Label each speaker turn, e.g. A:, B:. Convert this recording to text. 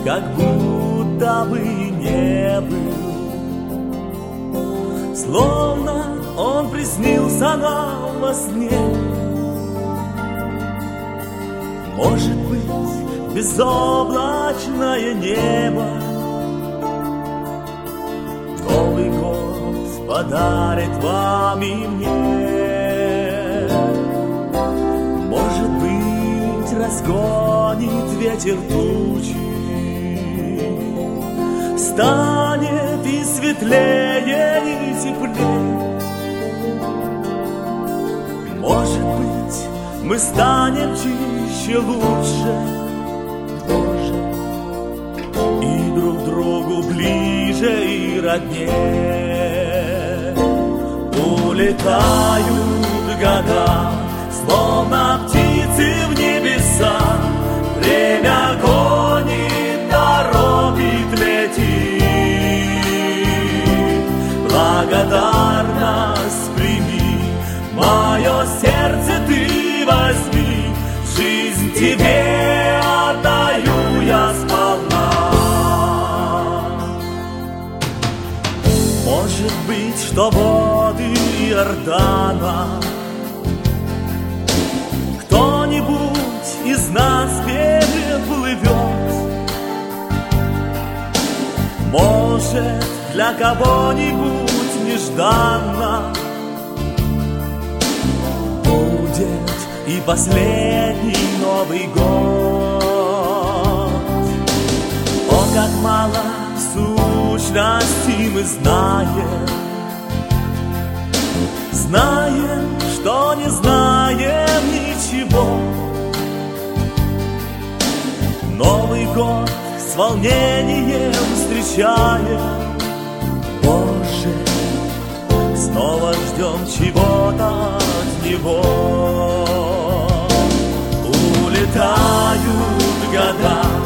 A: как будто бы и не был. Словно он приснился нам во сне. Может быть, безоблачное небо Новый год подарит вам и мне. Может быть, разгонит ветер тучи, станет и светлее, и теплее. Может быть, мы станем чище, лучше, тоже, и друг другу ближе и роднее. Улетают года, словно птицы в небеса, время гонит, торопит, летит. Благодарность прими, мое сердце ты возьми, жизнь тебе отдаю я сполна. Может быть, что воды Иордана кто-нибудь из нас переплывет. Может, для кого-нибудь нежданно будет и последний Новый год. О, как мало в сущности мы знаем, знаем, что не знаем ничего. Новый год с волнением встречаем, Боже, снова ждем чего-то от Него. Улетают года,